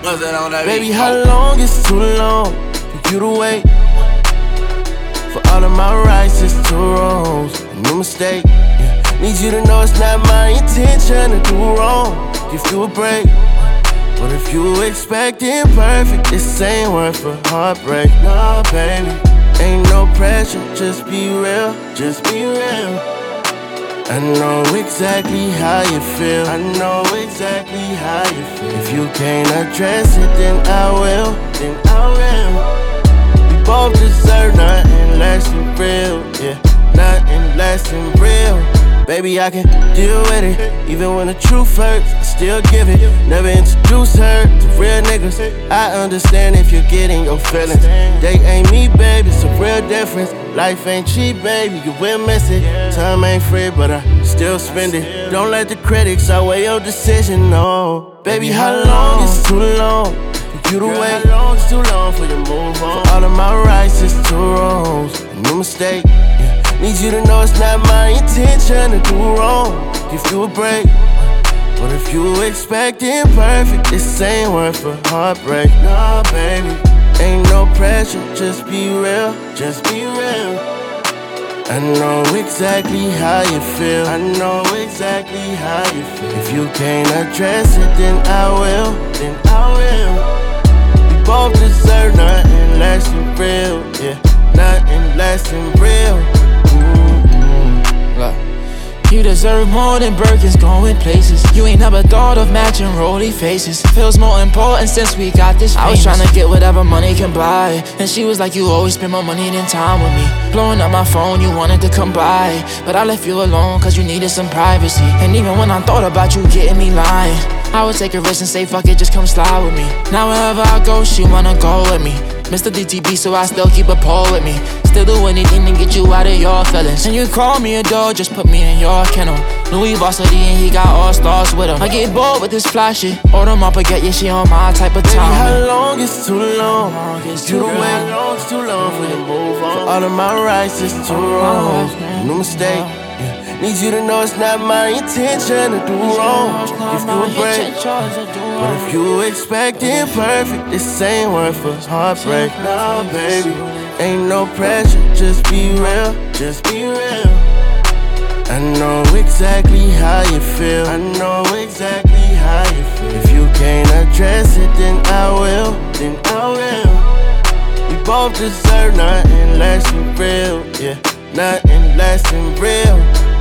What's that on that Baby, beat? how long is too long for you to wait? For all of my rights, it's two wrongs, a new mistake. Yeah. Need you to know it's not my intention to do wrong. Give you a break. But if you expecting perfect, this ain't worth a heartbreak. Nah, baby, ain't no pressure, just be real, just be real. I know exactly how you feel, I know exactly how you feel. If you can't address it, then I will, then I will. We both deserve nothing less than real, yeah, nothing less than real. Baby, I can deal with it, even when the truth hurts, I still give it. Never introduce her to real niggas. I understand if you're getting your feelings. They ain't me, baby, it's a real difference. Life ain't cheap, baby, you will miss it. Time ain't free, but I still spend it. Don't let the critics outweigh your decision, no. Baby, how long is too long for you to wait? How long is too long for you to move on? For all of my rights, it's two wrongs, a new mistake. Yeah. Need you to know it's not my intention to do wrong. Give you a break. But if you expecting perfect, this ain't worth a heartbreak. Nah, baby, ain't no pressure, just be real, just be real. I know exactly how you feel, I know exactly how you feel. If you can't address it, then I will, then I will. We both deserve nothing less than real, yeah, nothing less than real. Look, you deserve more than Birkins going places. You ain't never thought of matching rolly faces. Feels more important since we got this famous. I was tryna get whatever money can buy, and she was like, you always spend more money than time with me. Blowing up my phone, you wanted to come by, but I left you alone cause you needed some privacy. And even when I thought about you getting me lying, I would take a risk and say fuck it, just come slide with me. Now wherever I go, she wanna go with me. Mr. DTB, so I still keep a pole with me. Still do anything to get you out of your feelings. And you call me a dog, just put me in your kennel. Louis Varsity and he got all stars with him. I get bored with this fly shit. Order them up, I get, yeah, she on my type of time. Baby, how long is too long? You the way how long is too long for you to move on? For all of my rights, it's two wrongs, no mistake. Yeah. Need you to know it's not my intention to do wrong. Give you a break. But if you expecting perfect, this ain't worth a heartbreak. Nah, baby, ain't no pressure, just be real, just be real. I know exactly how you feel, I know exactly how you feel. If you can't address it, then I will, then I will. We both deserve nothing less than real, yeah, nothing less than real.